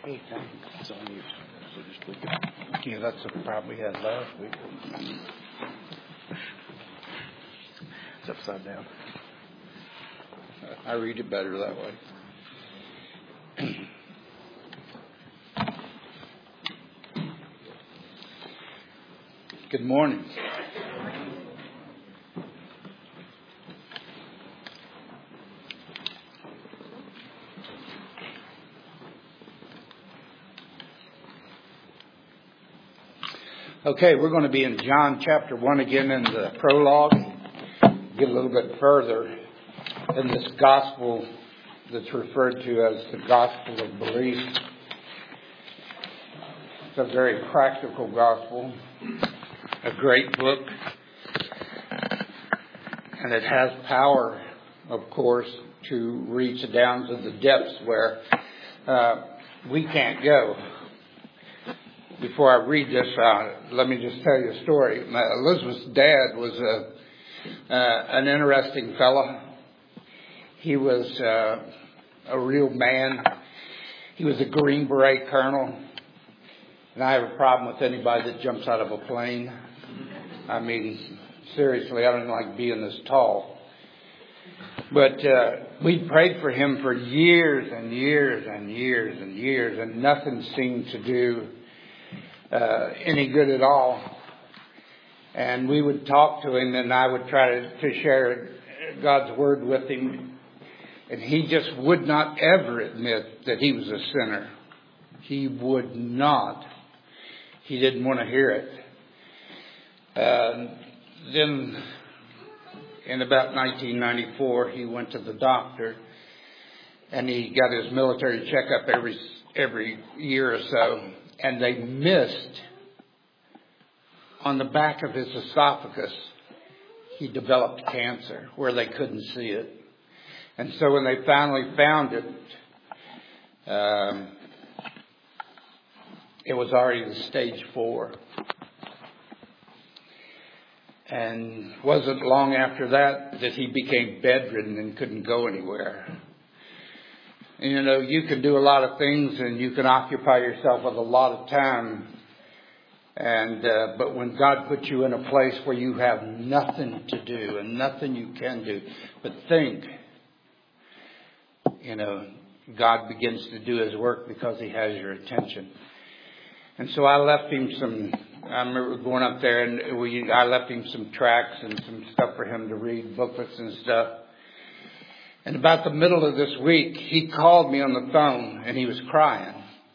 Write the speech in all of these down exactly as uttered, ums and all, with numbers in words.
Hey, it's on you. So just click it. Yeah, that's what probably had last week. It's upside down. I read it better that way. Good morning. Okay, we're going to be in John chapter one again in the prologue. Get a little bit further in this gospel that's referred to as the gospel of belief. It's a very practical gospel, a great book, and it has power, of course, to reach down to the depths where uh, we can't go. Before I read this, uh, let me just tell you a story. My, Elizabeth's dad was a, uh, an interesting fella. He was uh, a real man. He was a Green Beret colonel. And I have a problem with anybody that jumps out of a plane. I mean, seriously, I don't like being this tall. But uh, we prayed for him for years and years and years and years, and nothing seemed to do Uh, any good at all. And we would talk to him, and I would try to, to share God's word with him, and he just would not ever admit that he was a sinner. He would not. He didn't want to hear it. Uh, then in about nineteen ninety-four, he went to the doctor, and he got his military checkup every every year or so. And they missed on the back of his esophagus, he developed cancer where they couldn't see it. And so when they finally found it, um, it was already the stage four. And wasn't long after that that he became bedridden and couldn't go anywhere. And, you know, you can do a lot of things and you can occupy yourself with a lot of time. And uh, but when God puts you in a place where you have nothing to do and nothing you can do but think, you know, God begins to do His work because He has your attention. And so I left him some, I remember going up there and we, I left him some tracts and some stuff for him to read, booklets and stuff. And about the middle of this week, he called me on the phone and he was crying.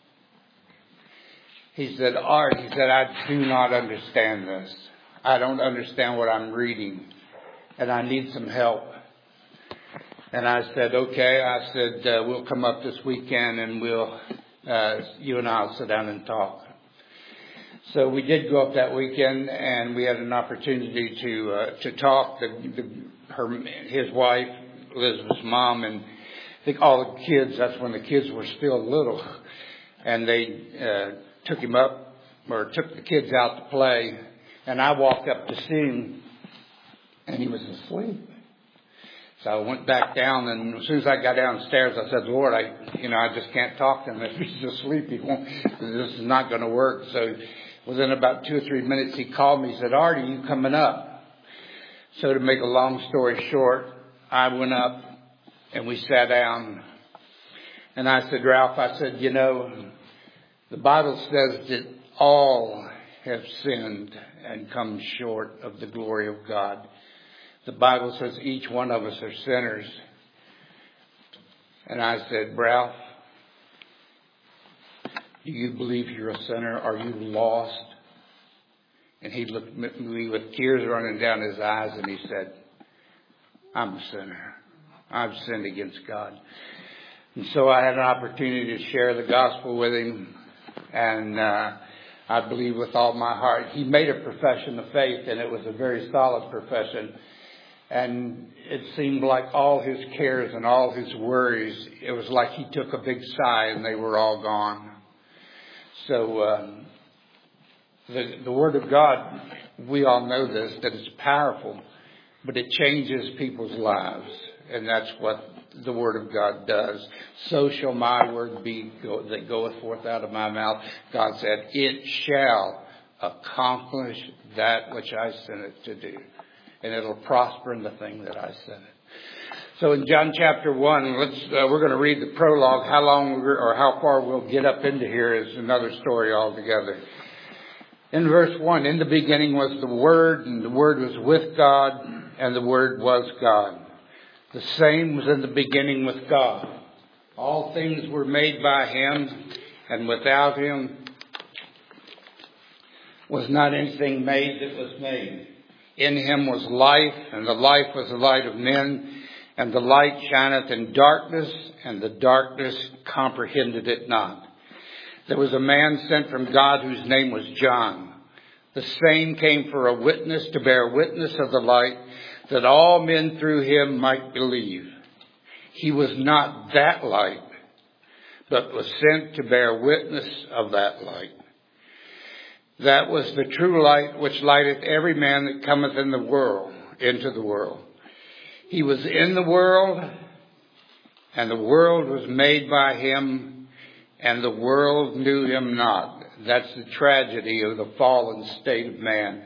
He said, Art, he said, I do not understand this. I don't understand what I'm reading and I need some help. And I said, okay. I said, uh, we'll come up this weekend and we'll, uh, you and I'll sit down and talk. So we did go up that weekend and we had an opportunity to, uh, to talk. The, the, her, his wife, Elizabeth's mom, and I think all the kids, that's when the kids were still little, and they uh, took him up, or took the kids out to play, and I walked up to see him, and he was asleep. So I went back down, and as soon as I got downstairs, I said, Lord, I, you know, I just can't talk to him. If he's asleep, he won't, this is not going to work. So within about two or three minutes, he called me, he said, Art, are you coming up? So to make a long story short, I went up and we sat down and I said, Ralph, I said, you know, the Bible says that all have sinned and come short of the glory of God. The Bible says each one of us are sinners. And I said, Ralph, do you believe you're a sinner? Are you lost? And he looked at me with tears running down his eyes and he said, I'm a sinner. I've sinned against God. And so I had an opportunity to share the gospel with him. And uh, I believe with all my heart. He made a profession of faith, and it was a very solid profession. And it seemed like all his cares and all his worries, it was like he took a big sigh and they were all gone. So uh, the, the Word of God, we all know this, that it's powerful. But it changes people's lives. And that's what the word of God does. So shall my word be that goeth forth out of my mouth. God said, it shall accomplish that which I sent it to do. And it'll prosper in the thing that I sent it. So in John chapter one, let's, uh, we're going to read the prologue. How long we're, or how far we'll get up into here is another story altogether. In verse one, in the beginning was the Word, and the Word was with God, and the Word was God. The same was in the beginning with God. All things were made by Him, and without Him was not anything made that was made. In Him was life, and the life was the light of men. And the light shineth in darkness, and the darkness comprehended it not. There was a man sent from God whose name was John. The same came for a witness, to bear witness of the light, that all men through him might believe. He was not that light, but was sent to bear witness of that light. That was the true light which lighteth every man that cometh in the world, into the world. He was in the world, and the world was made by him, and the world knew him not. That's the tragedy of the fallen state of man.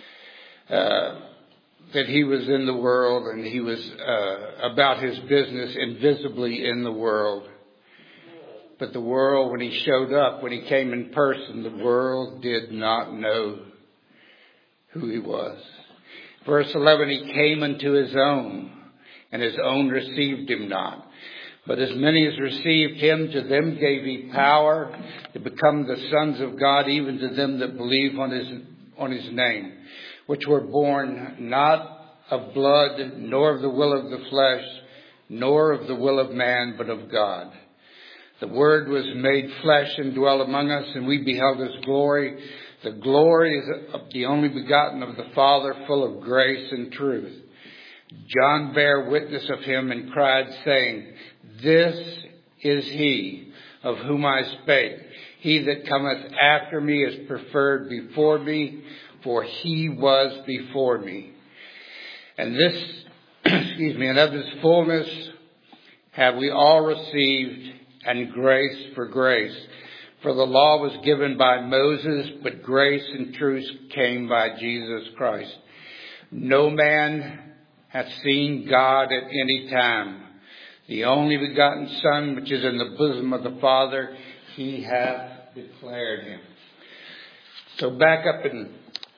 Uh, that he was in the world, and he was uh, about his business invisibly in the world. But the world, when he showed up, when he came in person, the world did not know who he was. Verse eleven, he came unto his own, and his own received him not. But as many as received him, to them gave he power to become the sons of God, even to them that believe on his, on his name, which were born not of blood, nor of the will of the flesh, nor of the will of man, but of God. The Word was made flesh and dwelt among us, and we beheld his glory. The glory is of the only begotten of the Father, full of grace and truth. John bare witness of him and cried, saying, This is he of whom I spake. He that cometh after me is preferred before me, for he was before me. And this, excuse me, and of his fullness have we all received, and grace for grace. For the law was given by Moses, but grace and truth came by Jesus Christ. No man hath seen God at any time. The only begotten Son, which is in the bosom of the Father, he hath declared him. So back up in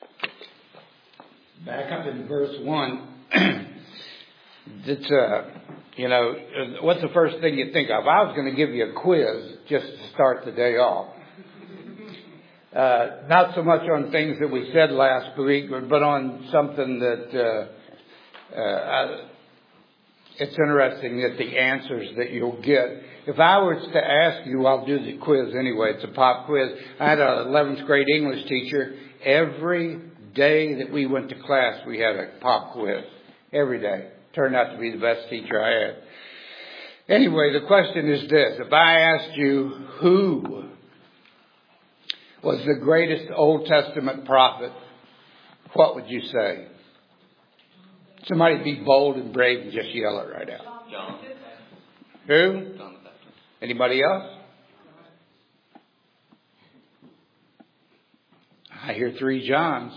back up in verse one. It's uh, you know, what's the first thing you think of? I was going to give you a quiz just to start the day off. Uh, not so much on things that we said last week, but on something that uh, uh, it's interesting that the answers that you'll get. If I were to ask you, I'll do the quiz anyway. It's a pop quiz. I had an eleventh grade English teacher. Every day that we went to class, we had a pop quiz. Every day. Turned out to be the best teacher I had. Anyway, the question is this. If I asked you who was the greatest Old Testament prophet, what would you say? Somebody be bold and brave and just yell it right out. John. Who? John the Baptist. Anybody else? I hear three Johns.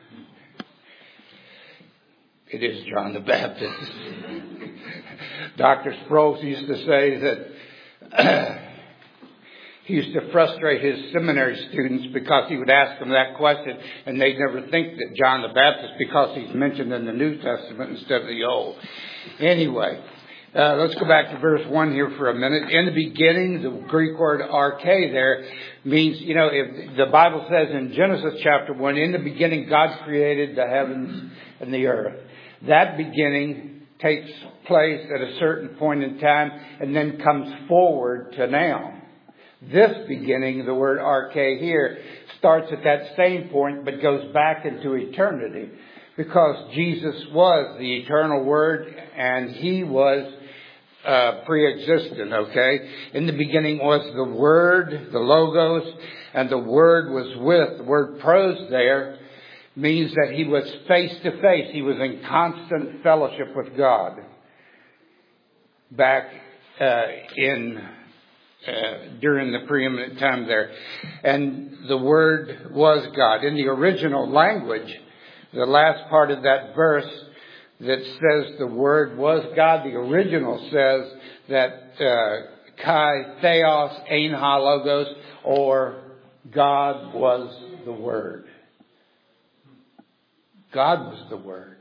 It is John the Baptist. Doctor Sproles used to say that he used to frustrate his seminary students because he would ask them that question and they'd never think that John the Baptist, because he's mentioned in the New Testament instead of the Old. Anyway, uh, let's go back to verse one here for a minute. In the beginning, the Greek word arche there means, you know, if the Bible says in Genesis chapter one, in the beginning God created the heavens and the earth. That beginning takes place at a certain point in time and then comes forward to now. This beginning, the word arche here, starts at that same point but goes back into eternity, because Jesus was the eternal Word and he was uh, pre-existent, okay? In the beginning was the Word, the Logos, and the Word was with. The word pros there means that he was face to face. He was in constant fellowship with God. back uh, in uh, during the preeminent time there. And the Word was God. In the original language, the last part of that verse that says the Word was God, the original says that uh, Kai Theos Ein Ha Logos, or God was the Word. God was the Word.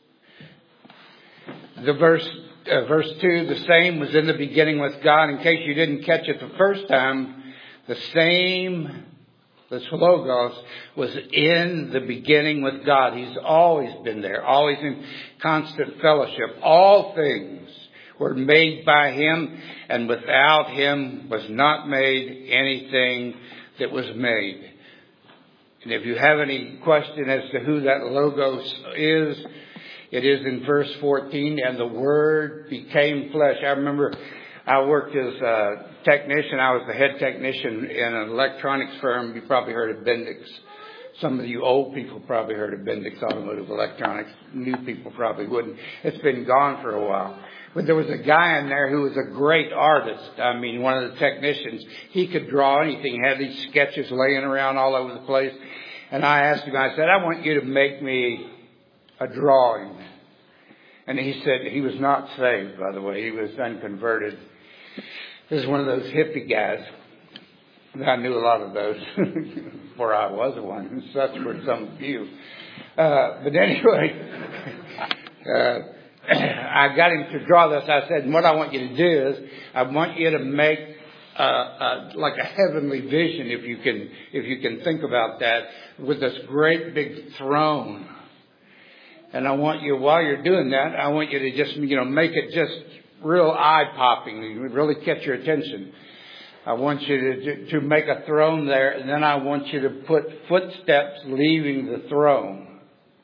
The verse, uh, verse two, the same was in the beginning with God. In case you didn't catch it the first time, the same, this Logos, was in the beginning with God. He's always been there, always in constant fellowship. All things were made by Him, and without Him was not made anything that was made. And if you have any question as to who that Logos is, it is in verse fourteen, and the Word became flesh. I remember I worked as a technician. I was the head technician in an electronics firm. You probably heard of Bendix. Some of you old people probably heard of Bendix Automotive Electronics. New people probably wouldn't. It's been gone for a while. But there was a guy in there who was a great artist. I mean, one of the technicians. He could draw anything. He had these sketches laying around all over the place. And I asked him, I said, I want you to make me a drawing. And he said, he was not saved, by the way. He was unconverted. This is one of those hippie guys. I knew a lot of those, for I was one. Such were some of you. Uh, but anyway, uh, I got him to draw this. I said, what I want you to do is, I want you to make uh, uh, like a heavenly vision, if you can, if you can think about that, with this great big throne. And I want you, while you're doing that, I want you to just, you know, make it just real eye-popping. Really catch your attention. I want you to, to make a throne there, and then I want you to put footsteps leaving the throne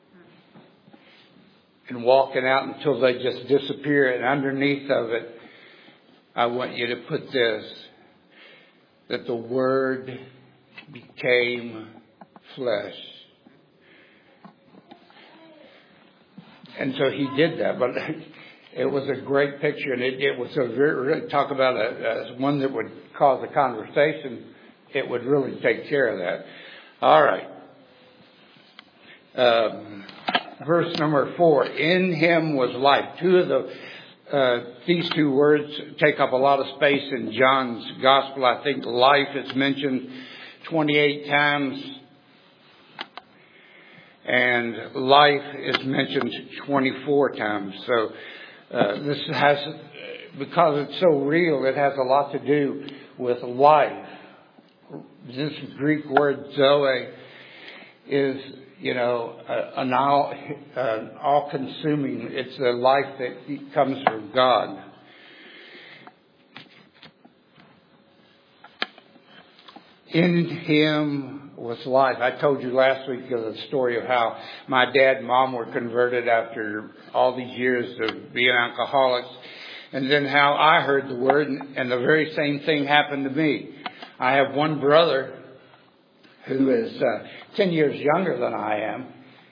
and walking out until they just disappear. And underneath of it, I want you to put this, that the Word became flesh. And so he did that, but it was a great picture, and it, it was a very, talk about a, a one that would cause a conversation. It would really take care of that. All right. Um, verse number four. In Him was life. Two of the uh, these two words take up a lot of space in John's Gospel. I think life is mentioned twenty-eight times. And life is mentioned twenty-four times. So uh, this has, because it's so real, it has a lot to do with life. This Greek word zoe is, you know, an all, an all-consuming. It's the life that comes from God. In Him was life. I told you last week of the story of how my dad and mom were converted after all these years of being alcoholics, and then how I heard the Word, and the very same thing happened to me. I have one brother who is uh, ten years younger than I am,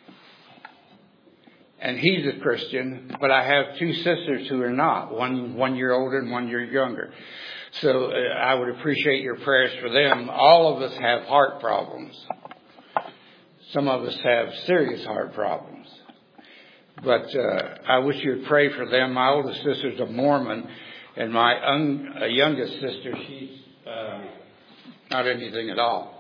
and he's a Christian, but I have two sisters who are not, one one year older and one year younger. So uh, I would appreciate your prayers for them. All of us have heart problems. Some of us have serious heart problems. But uh, I wish you would pray for them. My oldest sister's a Mormon, and my un- uh, youngest sister, she's uh, not anything at all.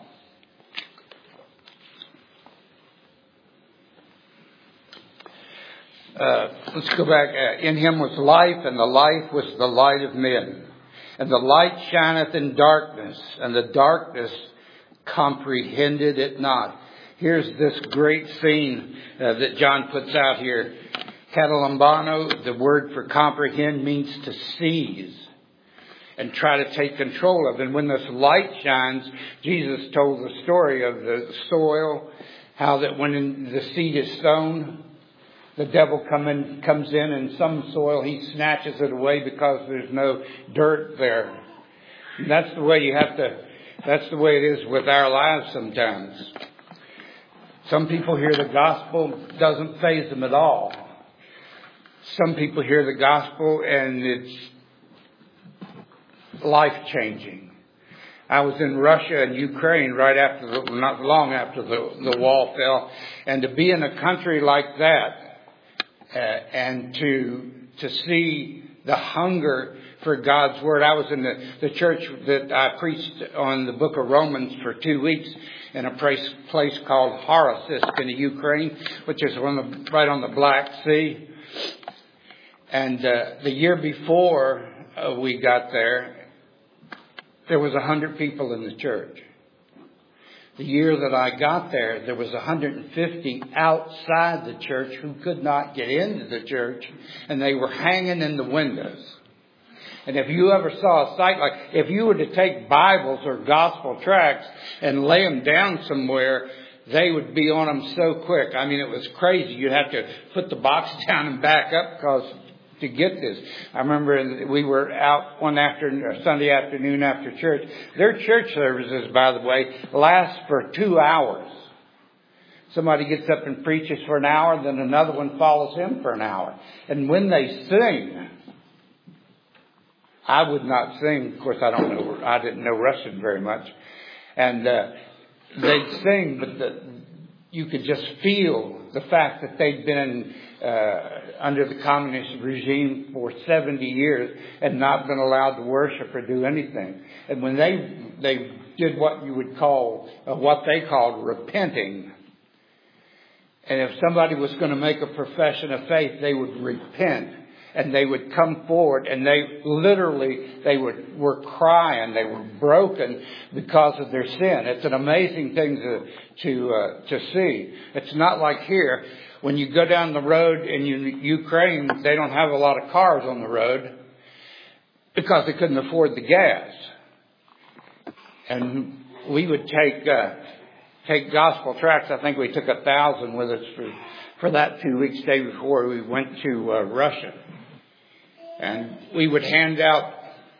Uh, let's go back. Uh, in Him was life, and the life was the light of men. And the light shineth in darkness, and the darkness comprehended it not. Here's this great scene uh, that John puts out here. Catalambano, the word for comprehend, means to seize and try to take control of. And when this light shines, Jesus told the story of the soil, how that when the seed is sown, the devil come in, comes in, and some soil, he snatches it away because there's no dirt there. And that's the way you have to, that's the way it is with our lives sometimes. Some people hear the gospel, doesn't faze them at all. Some people hear the gospel and it's life-changing. I was in Russia and Ukraine right after, the, not long after the, the wall fell. And to be in a country like that uh, and to to see the hunger for God's Word. I was in the, the church that I preached on the book of Romans for two weeks in a place, place called Horossisk in the Ukraine, which is on the, right on the Black Sea. And uh, the year before uh, we got there, there was a hundred people in the church. The year that I got there, there was one hundred fifty outside the church who could not get into the church, and they were hanging in the windows. And if you ever saw a sight like, if you were to take Bibles or gospel tracts and lay them down somewhere, they would be on them so quick. I mean, it was crazy. You'd have to put the box down and back up because to get this. I remember we were out one afternoon, or Sunday afternoon after church. Their church services, by the way, last for two hours. Somebody gets up and preaches for an hour, then another one follows him for an hour. And when they sing, I would not sing. Of course, I don't know. I didn't know Russian very much. And uh, they'd sing, but the, you could just feel the fact that they'd been uh, under the communist regime for seventy years and not been allowed to worship or do anything. And when they they did what you would call, uh, what they called repenting, and if somebody was going to make a profession of faith, they would repent. And they would come forward, and they literally, they would, were crying. They were broken because of their sin. It's an amazing thing to to uh, to see. It's not like here. When you go down the road in Ukraine, they don't have a lot of cars on the road because they couldn't afford the gas. And we would take uh, take gospel tracts. I think we took a thousand with us for for that two weeks day before we went to uh, Russia. And we would hand out,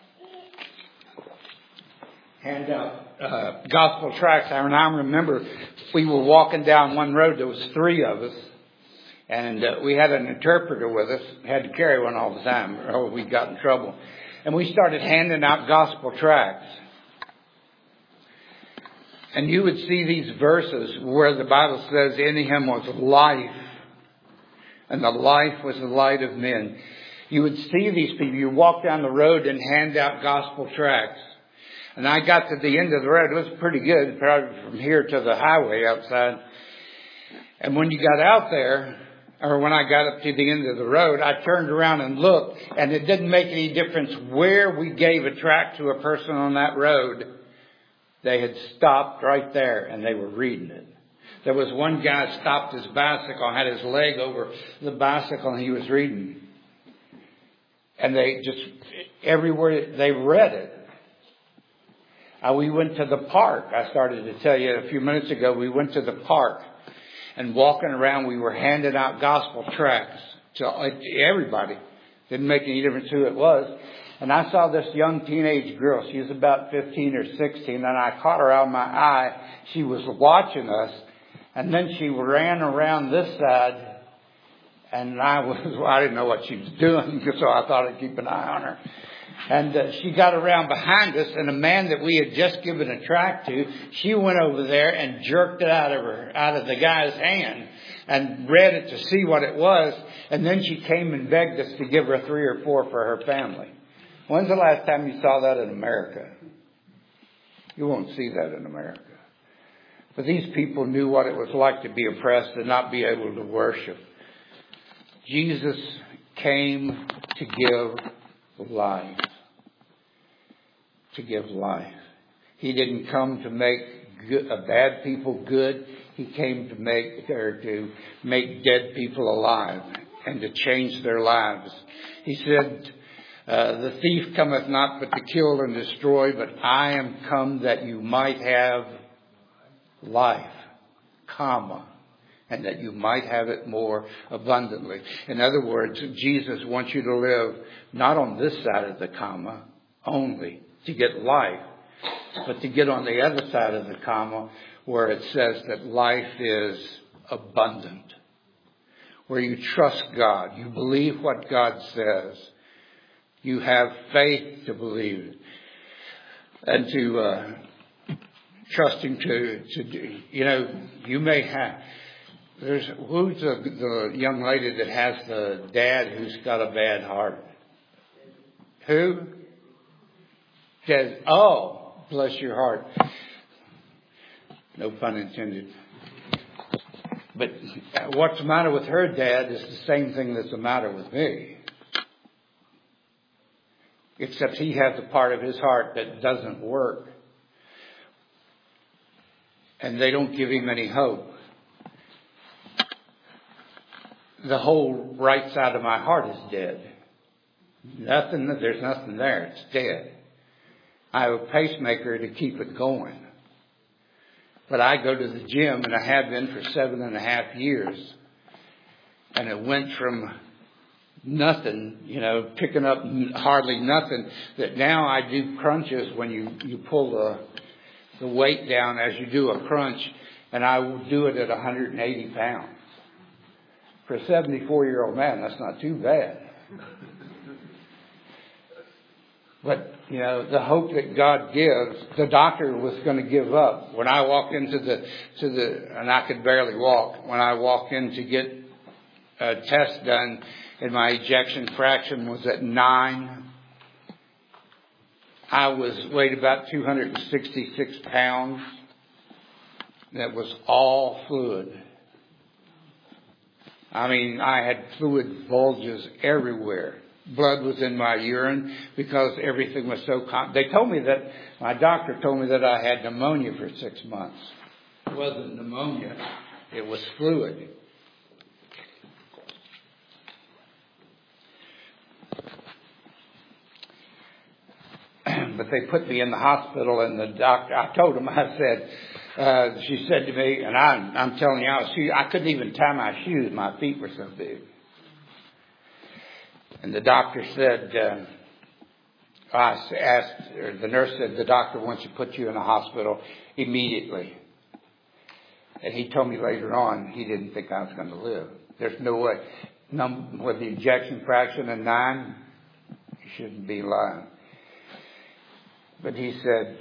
hand out uh, gospel tracts. And I remember we were walking down one road. There was three of us, and uh, we had an interpreter with us. We had to carry one all the time, or we got in trouble. And we started handing out gospel tracts. And you would see these verses where the Bible says, "In him was life, and the life was the light of men." You would see these people. You walk down the road and hand out gospel tracts. And I got to the end of the road. It was pretty good, probably from here to the highway outside. And when you got out there, or when I got up to the end of the road, I turned around and looked, and it didn't make any difference where we gave a tract to a person on that road. They had stopped right there, and they were reading it. There was one guy stopped his bicycle, had his leg over the bicycle, and he was reading. And they just, everywhere they read it. Uh, we went to the park. I started to tell you a few minutes ago, we went to the park. And walking around, we were handing out gospel tracts to everybody. Didn't make any difference who it was. And I saw this young teenage girl. She was about fifteen or sixteen. And I caught her out of my eye. She was watching us. And then she ran around this side. And I was, I didn't know what she was doing, so I thought I'd keep an eye on her. And uh, she got around behind us, and a man that we had just given a tract to, she went over there and jerked it out of her, out of the guy's hand, and read it to see what it was. And then she came and begged us to give her three or four for her family. When's the last time you saw that in America? You won't see that in America. But these people knew what it was like to be oppressed and not be able to worship. Jesus came to give life. To give life. He didn't come to make good, uh, bad people good. He came to make or to make dead people alive and to change their lives. He said, uh, "The thief cometh not but to kill and destroy, but I am come that you might have life, comma, and that you might have it more abundantly." In other words, Jesus wants you to live not on this side of the comma only to get life, but to get on the other side of the comma where it says that life is abundant, where you trust God, you believe what God says, you have faith to believe it. and to uh, trust Him to, to do. You know, you may have, there's, who's the, the young lady that has the dad who's got a bad heart? Who? Says, oh, bless your heart. No pun intended. But what's the matter with her dad is the same thing that's the matter with me. Except he has a part of his heart that doesn't work. And they don't give him any hope. The whole right side of my heart is dead. Nothing, there's nothing there. It's dead. I have a pacemaker to keep it going. But I go to the gym, and I have been for seven and a half years. And it went from nothing, you know, picking up hardly nothing, that now I do crunches when you, you pull the, the weight down as you do a crunch, and I will do it at one hundred eighty pounds. For a seventy-four-year-old man, that's not too bad. But, you know, the hope that God gives, the doctor was going to give up. When I walked into the, to the, and I could barely walk, when I walked in to get a test done, and my ejection fraction was at nine, I was, weighed about two hundred sixty-six pounds. That was all fluid. I mean, I had fluid bulges everywhere. Blood was in my urine because everything was so... Com- they told me that, my doctor told me that I had pneumonia for six months. It wasn't pneumonia. It was fluid. But they put me in the hospital, and the doctor, I told him, I said, uh, she said to me, and I, I'm telling you, I, was, I couldn't even tie my shoes. My feet were so big. And the doctor said, uh, I asked, or the nurse said, the doctor wants to put you in the hospital immediately. And he told me later on he didn't think I was going to live. There's no way. Num- with the ejection fraction of nine, you shouldn't be lying. But he said,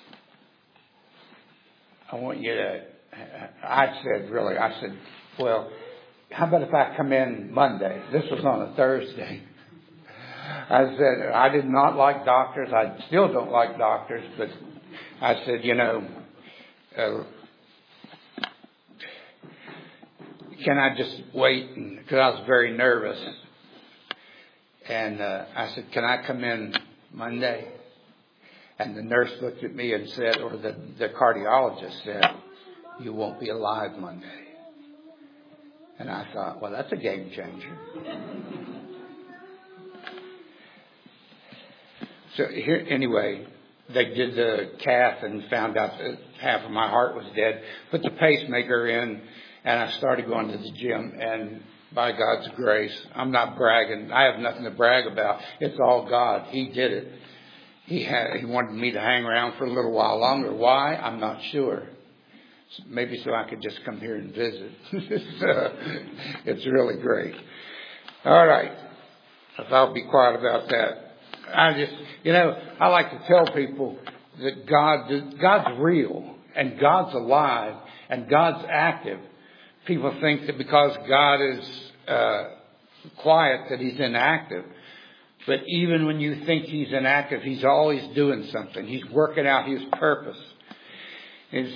I want you to, I said, really, I said, well, how about if I come in Monday? This was on a Thursday. I said, I did not like doctors. I still don't like doctors. But I said, you know, uh, can I just wait? Because I was very nervous. And uh, I said, can I come in Monday? And the nurse looked at me and said, or the, the cardiologist said, you won't be alive Monday. And I thought, well, that's a game changer. So here, anyway, they did the cath and found out that half of my heart was dead. Put the pacemaker in, and I started going to the gym. And by God's grace, I'm not bragging. I have nothing to brag about. It's all God. He did it. He had, he wanted me to hang around for a little while longer. Why? I'm not sure. Maybe so I could just come here and visit. it's, uh, it's really great. All right. If I'll be quiet about that. I just, you know, I like to tell people that God, God's real and God's alive and God's active. People think that because God is uh, quiet that He's inactive. But even when you think He's inactive, He's always doing something. He's working out His purpose. It's,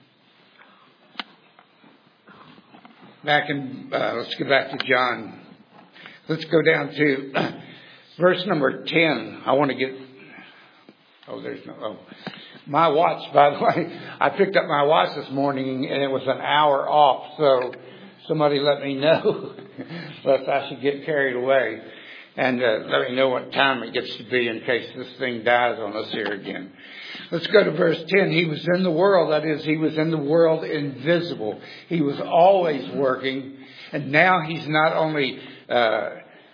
back in, uh, let's go back to John. Let's go down to verse number ten. I want to get, oh, there's no, oh. My watch, by the way, I picked up my watch this morning and it was an hour off. So somebody let me know lest I should get carried away. And uh, let me know what time it gets to be in case this thing dies on us here again. Let's go to verse ten. He was in the world. That is, He was in the world invisible. He was always working. And now He's not only uh,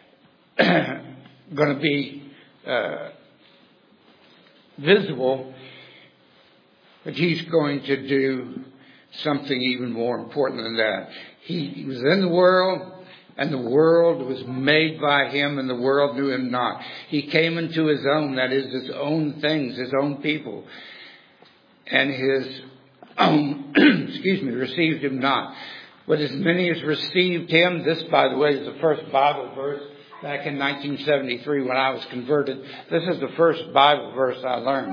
going to be uh, visible, but He's going to do something even more important than that. He, he was in the world. And the world was made by him, and the world knew him not. He came into his own, that is, his own things, his own people. And his own, excuse me, received him not. But as many as received him, this, by the way, is the first Bible verse back in nineteen seventy-three when I was converted. This is the first Bible verse I learned.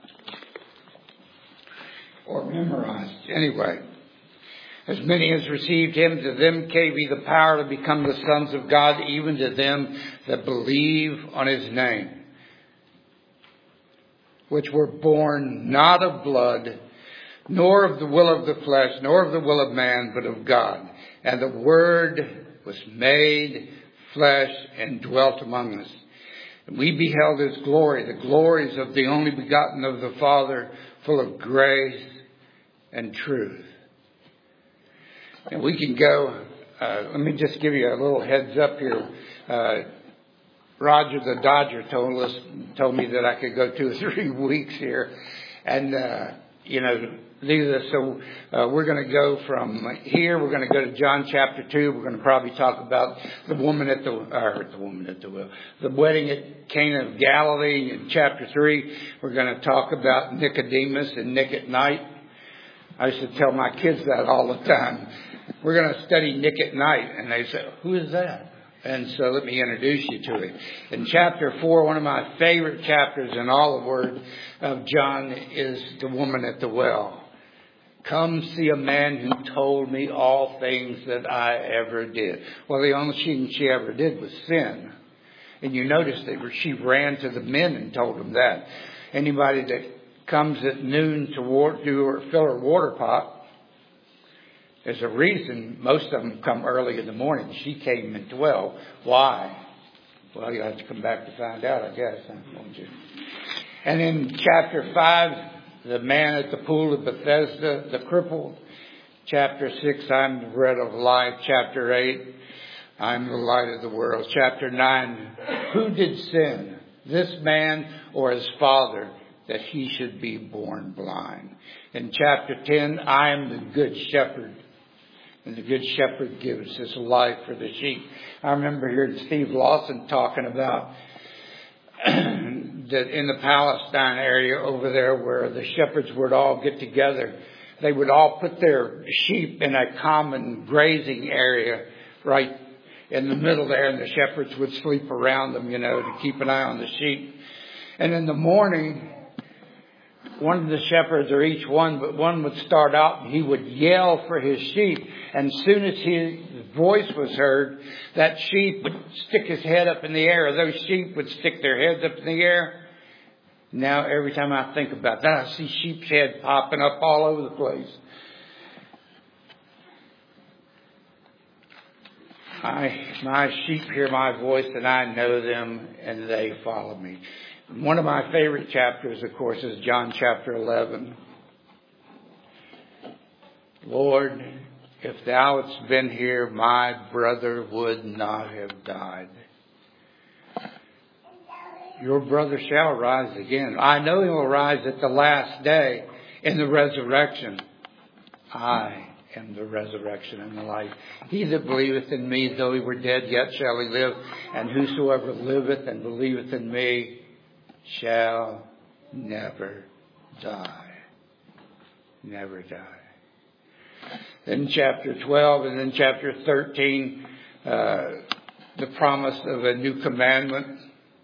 Or memorized. Anyway. As many as received him, to them gave he the power to become the sons of God, even to them that believe on his name, which were born not of blood, nor of the will of the flesh, nor of the will of man, but of God. And the Word was made flesh and dwelt among us. And we beheld his glory, the glories of the only begotten of the Father, full of grace and truth. And we can go, uh, let me just give you a little heads up here. Uh, Roger the Dodger told us, told me that I could go two or three weeks here. And, uh, you know, these are, so, uh, we're going to go from here, we're going to go to John chapter two. We're going to probably talk about the woman at the, or the woman at the well, the wedding at Cana of Galilee in chapter three. We're going to talk about Nicodemus and Nick at night. I used to tell my kids that all the time. We're going to study Nick at night. And they say, who is that? And so let me introduce you to him. In chapter four, one of my favorite chapters in all the Word of John is the woman at the well. Come see a man who told me all things that I ever did. Well, the only thing she ever did was sin. And you notice that she ran to the men and told them that. Anybody that comes at noon to water, do or fill her water pot, there's a reason most of them come early in the morning. She came at twelve. Why? Well, you'll have to come back to find out, I guess. Won't you? And in chapter five, the man at the pool of Bethesda, the crippled. Chapter six, I'm the bread of life. Chapter eight, I'm the light of the world. Chapter nine, who did sin? This man or his father, that he should be born blind? In chapter ten, I am the good shepherd. And the good shepherd gives his life for the sheep. I remember hearing Steve Lawson talking about that in the Palestine area over there where the shepherds would all get together. They would all put their sheep in a common grazing area right in the middle there. And the shepherds would sleep around them, you know, to keep an eye on the sheep. And in the morning, one of the shepherds, or each one, but one would start out and he would yell for his sheep. And as soon as his voice was heard, that sheep would stick his head up in the air, or those sheep would stick their heads up in the air. Now, every time I think about that, I see sheep's head popping up all over the place. I, my sheep hear my voice, and I know them, and they follow me. One of my favorite chapters, of course, is John chapter eleven. Lord, if thou hadst been here, my brother would not have died. Your brother shall rise again. I know he will rise at the last day in the resurrection. I am the resurrection and the life. He that believeth in me, though he were dead, yet shall he live. And whosoever liveth and believeth in me shall never die. Never die. Then chapter twelve and then chapter thirteen, uh, the promise of a new commandment.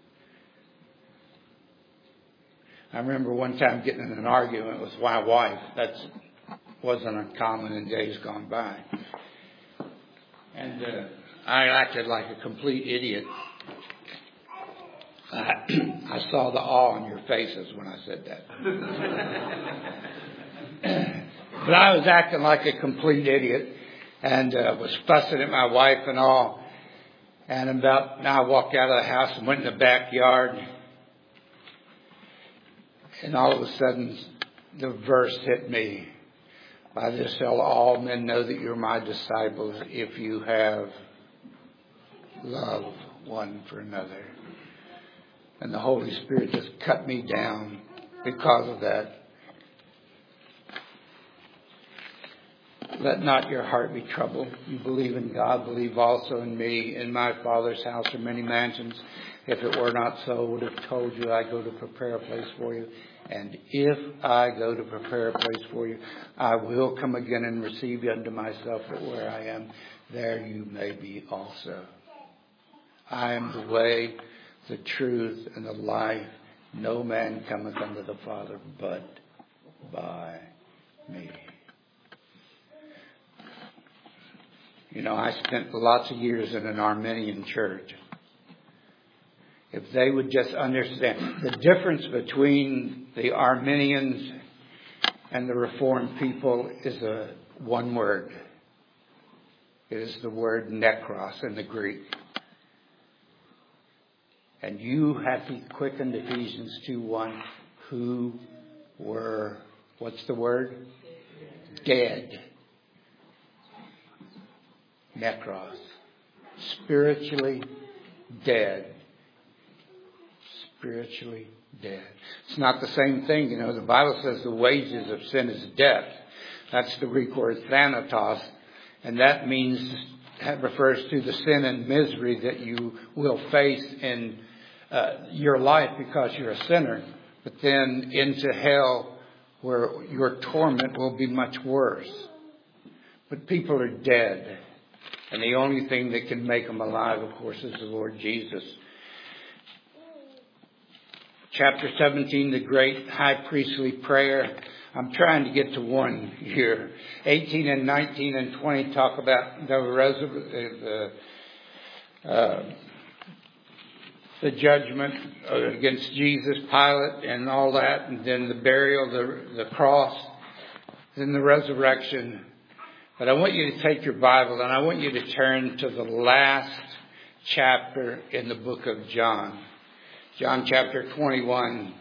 I remember one time getting in an argument with my wife. That wasn't uncommon in days gone by. And uh, I acted like a complete idiot. I, I saw the awe on your faces when I said that. But I was acting like a complete idiot and uh, was fussing at my wife and all. And about now I walked out of the house and went in the backyard. And all of a sudden the verse hit me. By this shall all men know that you're my disciples, if you have love one for another. And the Holy Spirit just cut me down because of that. Let not your heart be troubled. You believe in God, believe also in me. In my Father's house are many mansions. If it were not so, I would have told you I go to prepare a place for you. And if I go to prepare a place for you, I will come again and receive you unto myself, that where I am, there you may be also. I am the way, the truth, and the life. No man cometh unto the Father but by me. You know, I spent lots of years in an Arminian church. If they would just understand the difference between the Arminians and the Reformed people is a one word. It is the word nekros in the Greek. And you have to quicken Ephesians two one, who were, what's the word? Dead. Nekros. Spiritually dead. Spiritually dead. It's not the same thing. You know, the Bible says the wages of sin is death. That's the Greek word thanatos. And that means, that refers to the sin and misery that you will face in uh, your life because you're a sinner. But then into hell, where your torment will be much worse. But people are dead. And the only thing that can make them alive, of course, is the Lord Jesus. Chapter seventeen, the great high priestly prayer. I'm trying to get to one here. eighteen and nineteen and twenty talk about the resur- the, uh, the judgment against Jesus, Pilate, and all that, and then the burial, the, the cross, then the resurrection. But I want you to take your Bible and I want you to turn to the last chapter in the book of John. John chapter twenty-one.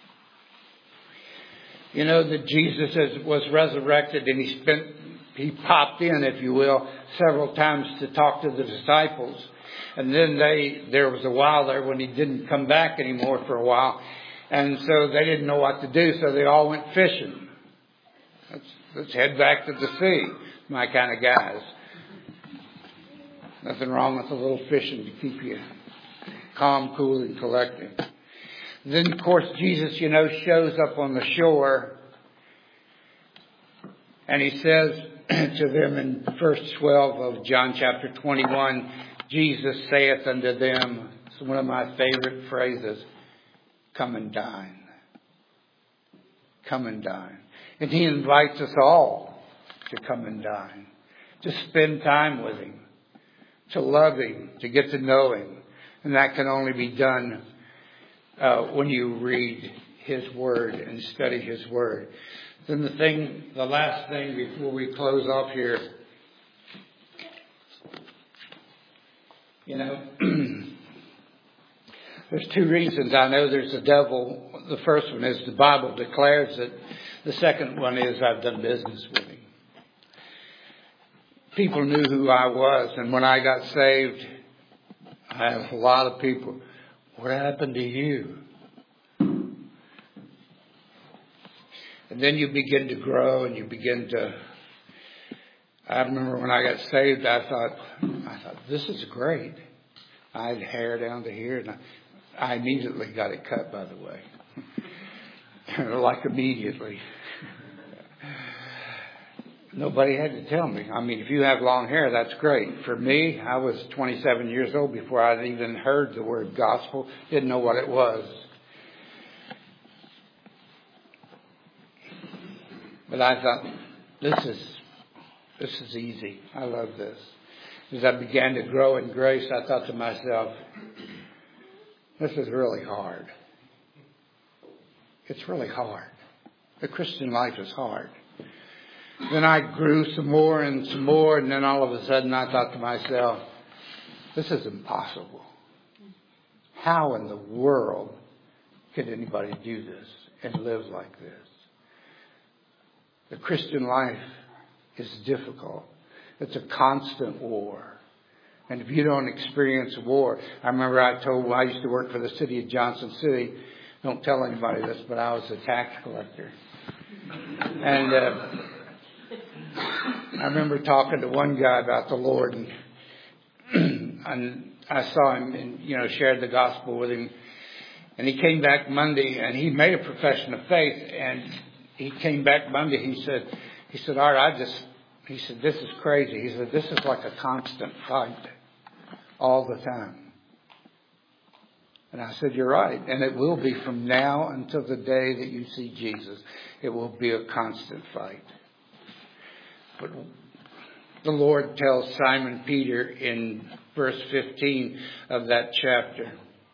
You know that Jesus was resurrected and he spent, he popped in, if you will, several times to talk to the disciples. And then they, there was a while there when he didn't come back anymore for a while. And so they didn't know what to do, so they all went fishing. Let's, let's head back to the sea. My kind of guys. Nothing wrong with a little fishing to keep you calm, cool, and collected. Then, of course, Jesus, you know, shows up on the shore. And he says to them in verse twelve of John chapter twenty-one, Jesus saith unto them, it's one of my favorite phrases, come and dine. Come and dine. And he invites us all to come and dine, to spend time with him, to love him, to get to know him. And that can only be done uh, when you read his word and study his word. Then the thing, the last thing before we close off here, you know, there's two reasons I know there's a devil. The first one is the Bible declares it. The second one is I've done business with him. People knew who I was, and when I got saved, I had a lot of people, what happened to you? And then you begin to grow and you begin to, I remember when I got saved, I thought, I thought, this is great. I had hair down to here, and I, I immediately got it cut, by the way. Like immediately. Nobody had to tell me. I mean, if you have long hair, that's great. For me, I was twenty-seven years old before I'd even heard the word gospel. Didn't know what it was. But I thought, this is, this is easy. I love this. As I began to grow in grace, I thought to myself, this is really hard. It's really hard. The Christian life is hard. Then I grew some more and some more, and then all of a sudden I thought to myself, this is impossible. How in the world could anybody do this and live like this? The Christian life is difficult. It's a constant war. And if you don't experience war, I remember I told, I used to work for the city of Johnson City. Don't tell anybody this, but I was a tax collector. And uh, I remember talking to one guy about the Lord, and, and I saw him and, you know, shared the gospel with him. And he came back Monday, and he made a profession of faith. And he came back Monday. He said, he said, Art, I just, he said, this is crazy. He said, this is like a constant fight all the time. And I said, you're right. And it will be from now until the day that you see Jesus. It will be a constant fight. But the Lord tells Simon Peter in verse fifteen of that chapter.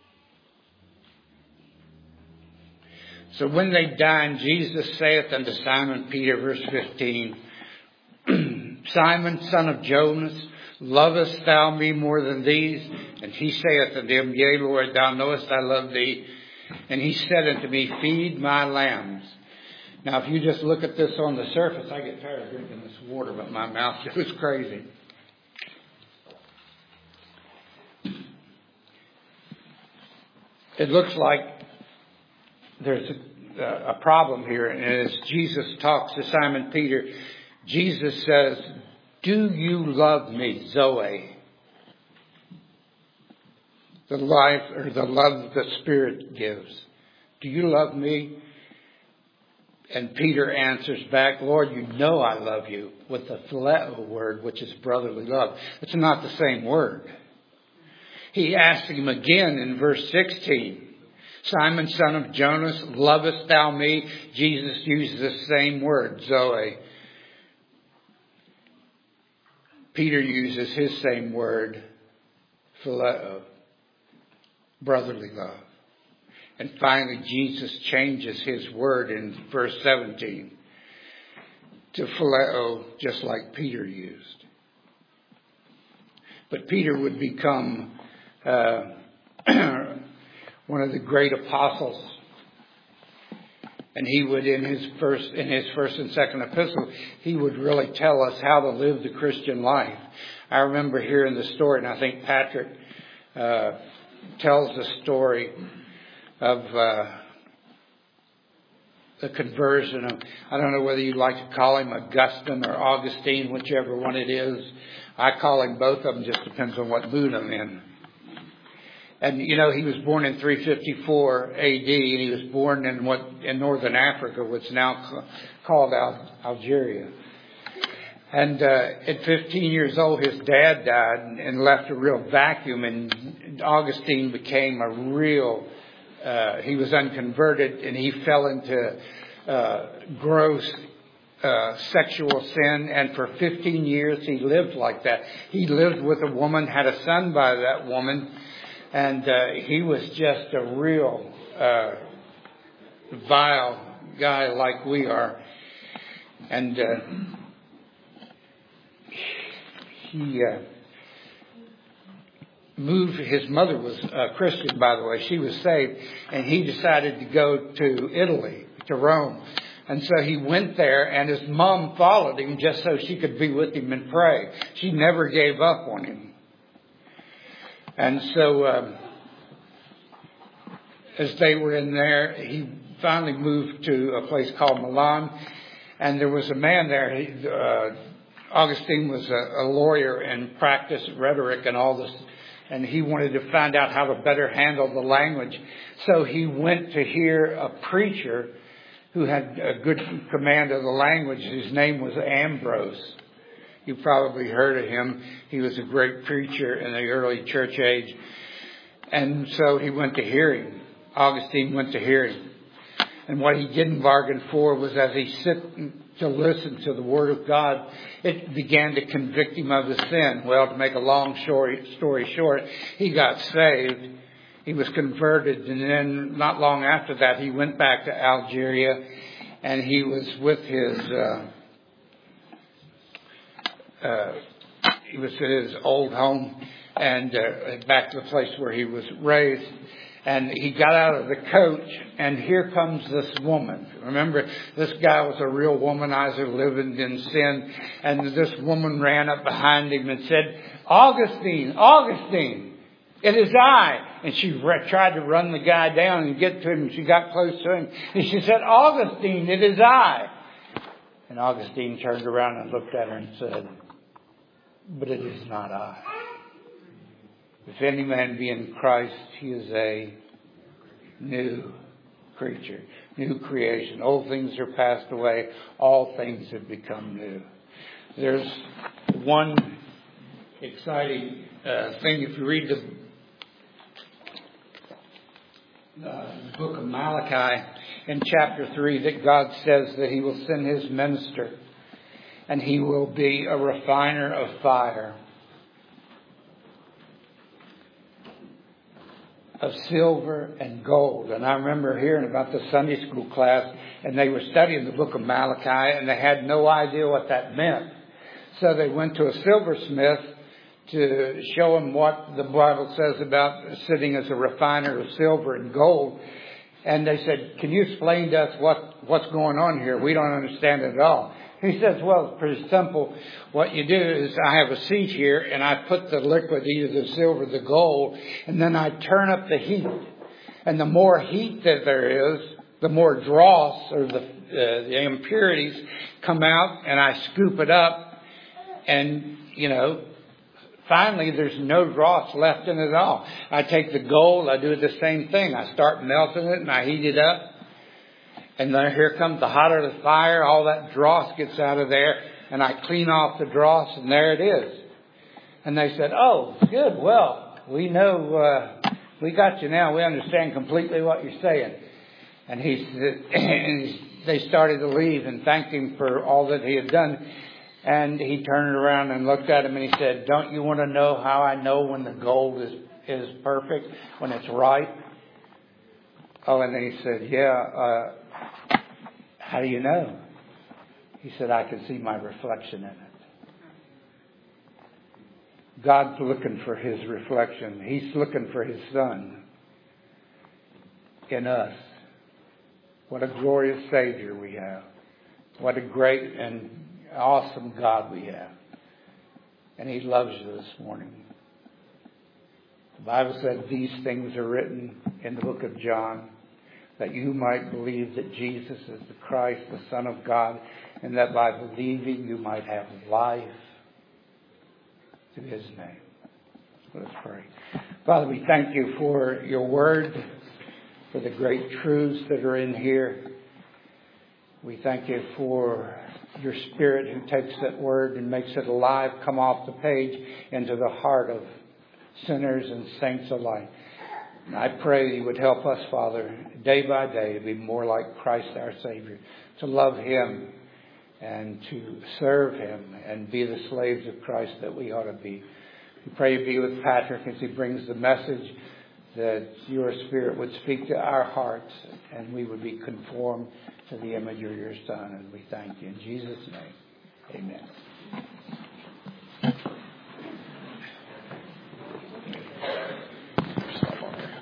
So when they dined, Jesus saith unto Simon Peter, verse fifteen, Simon, son of Jonas, lovest thou me more than these? And he saith unto him, Yea, Lord, thou knowest I love thee. And he said unto me, Feed my lambs. Now, if you just look at this on the surface, I get tired of drinking this water, but my mouth goes crazy. It looks like there's a, a problem here. And as Jesus talks to Simon Peter, Jesus says, do you love me, Zoe? The life or the love the Spirit gives. Do you love me? And Peter answers back, Lord, you know I love you, with the phileo word, which is brotherly love. It's not the same word. He asked him again in verse sixteen, Simon, son of Jonas, lovest thou me? Jesus uses the same word, Zoe. Peter uses his same word, phileo, brotherly love. And finally, Jesus changes his word in verse seventeen to phileo, just like Peter used. But Peter would become uh, one of the great apostles. And he would, in his first, in his first and second epistle, he would really tell us how to live the Christian life. I remember hearing the story, and I think Patrick uh, tells the story of uh, the conversion of, I don't know whether you'd like to call him Augustine or Augustine, whichever one it is. I call him both of them, just depends on what mood I'm in. And, you know, he was born in three fifty-four A D, and he was born in what in northern Africa, what's now called Al- Algeria. And uh, at fifteen years old, his dad died and, and left a real vacuum, and Augustine became a real, uh, he was unconverted, and he fell into uh, gross uh, sexual sin, and for fifteen years he lived like that. He lived with a woman, had a son by that woman, and uh, he was just a real uh, vile guy like we are. And uh, he uh, moved, his mother was a Christian, by the way. She was saved. And he decided to go to Italy, to Rome. And so he went there, and his mom followed him just so she could be with him and pray. She never gave up on him. And so, um, as they were in there, he finally moved to a place called Milan. And there was a man there. He, uh, Augustine was a, a lawyer and practiced rhetoric and all this. And he wanted to find out how to better handle the language. So he went to hear a preacher who had a good command of the language. His name was Ambrose. You probably heard of him. He was a great preacher in the early church age. And so he went to hear him. Augustine went to hear him. And what he didn't bargain for was, as he sit to listen to the Word of God, it began to convict him of his sin. Well, to make a long story, story short, he got saved. He was converted. And then not long after that, he went back to Algeria. And he was with his... Uh, Uh, he was at his old home and uh, back to the place where he was raised. And he got out of the coach, and here comes this woman. Remember, this guy was a real womanizer living in sin. And this woman ran up behind him and said, Augustine, Augustine, it is I. And she re- tried to run the guy down and get to him. She got close to him. And she said, Augustine, it is I. And Augustine turned around and looked at her and said, but it is not I. If any man be in Christ, he is a new creature, new creation. Old things are passed away. All things have become new. There's one exciting uh, thing. If you read the uh, book of Malachi in chapter three, that God says that he will send his minister and he will be a refiner of fire, of silver and gold. And I remember hearing about the Sunday school class, and they were studying the book of Malachi, and they had no idea what that meant. So they went to a silversmith to show him what the Bible says about sitting as a refiner of silver and gold. And they said, can you explain to us what, what's going on here? We don't understand it at all. He says, well, it's pretty simple. What you do is I have a seat here and I put the liquid, either the silver, the gold, and then I turn up the heat. And the more heat that there is, the more dross or the, uh, the impurities come out, and I scoop it up. And, you know, finally there's no dross left in it at all. I take the gold, I do the same thing. I start melting it and I heat it up. And then here comes the hotter the fire, all that dross gets out of there, and I clean off the dross, and there it is. And they said, oh, good, well, we know, uh, we got you now, we understand completely what you're saying. And he said, and they started to leave and thanked him for all that he had done. And he turned around and looked at him and he said, don't you want to know how I know when the gold is, is perfect, when it's right? Oh, and then he said, yeah, uh, how do you know? He said, I can see my reflection in it. God's looking for his reflection. He's looking for his Son in us. What a glorious Savior we have. What a great and awesome God we have. And he loves you this morning. The Bible said these things are written in the book of John, that you might believe that Jesus is the Christ, the Son of God, and that by believing you might have life through his name. Let us pray. Father, we thank you for your word, for the great truths that are in here. We thank you for your Spirit who takes that word and makes it alive, come off the page into the heart of sinners and saints alike. And I pray you would help us, Father, day by day to be more like Christ our Savior, to love him and to serve him and be the slaves of Christ that we ought to be. We pray you be with Patrick as he brings the message, that your Spirit would speak to our hearts and we would be conformed to the image of your Son. And we thank you in Jesus' name. Amen.